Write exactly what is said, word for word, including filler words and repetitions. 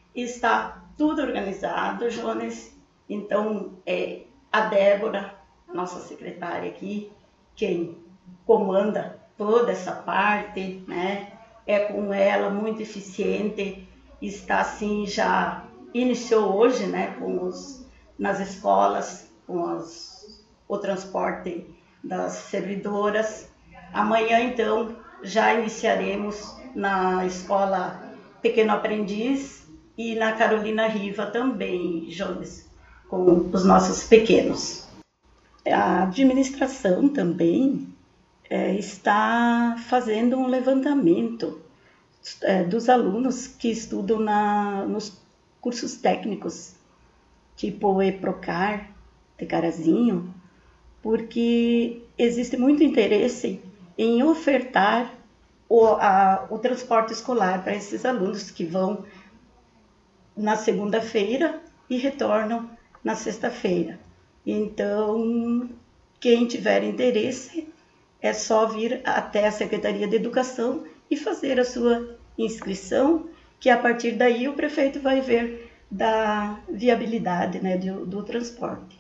Está tudo organizado, Jones. Então, é a Débora, nossa secretária aqui, quem comanda toda essa parte, né? É com ela, muito eficiente, está assim, já iniciou hoje, né, com os, nas escolas, com as, o transporte das servidoras. Amanhã, então, já iniciaremos na escola Pequeno Aprendiz e na Carolina Riva também, Jones, com os nossos pequenos. A administração também é, está fazendo um levantamento é, dos alunos que estudam na, nos cursos técnicos, tipo o EPROCAR, de Carazinho, porque existe muito interesse em ofertar o, a, o transporte escolar para esses alunos que vão na segunda-feira e retornam na sexta-feira. Então, quem tiver interesse, é só vir até a Secretaria de Educação e fazer a sua inscrição, que a partir daí o prefeito vai ver da viabilidade, né, do, do transporte.